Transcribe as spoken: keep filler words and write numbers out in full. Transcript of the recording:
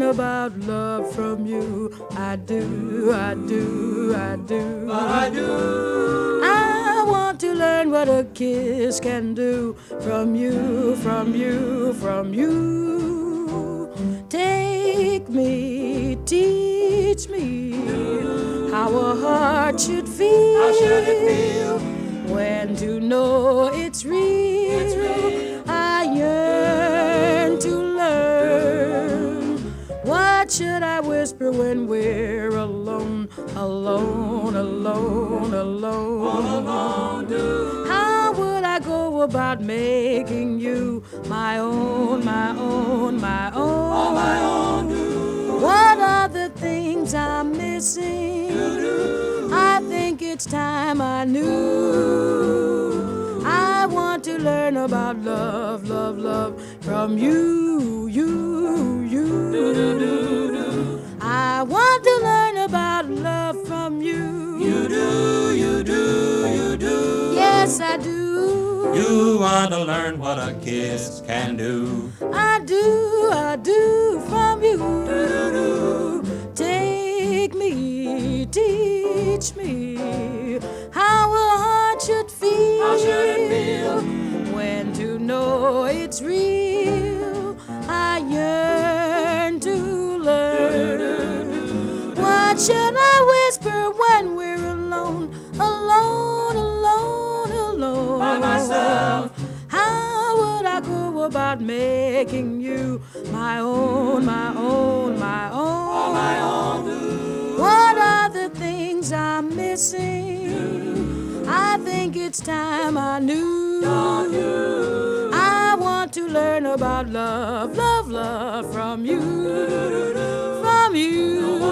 about love from you. I do, I do, I do. I do. I want to learn what a kiss can do from you, from you, from you. Take me, teach me how a heart should feel. How should it feel? When to know it's real. It's real. I yearn to learn. What should I whisper when we're alone, alone, alone, alone? All alone, do. How would I go about making you my own, my own, my own? All my own, do. What are the things I'm missing? Do-do. I think it's time I knew. I want to learn about love, love, love from you, you, you. Do-do-do-do. I want to learn about love from you. You do, you do, you do. Yes, I do. You want to learn what a kiss can do. I do, I do from you. Do-do-do. Take me, teach me how a heart should feel. How should it feel? When to know it's real. I yearn to learn. What should I whisper when we're alone, alone, alone, alone? By myself. How would I go about making you my own, my own, my own? All my own, do. What are the things I'm missing? I think it's time I knew. Don't you? I want to learn about love, love, love from you, from you.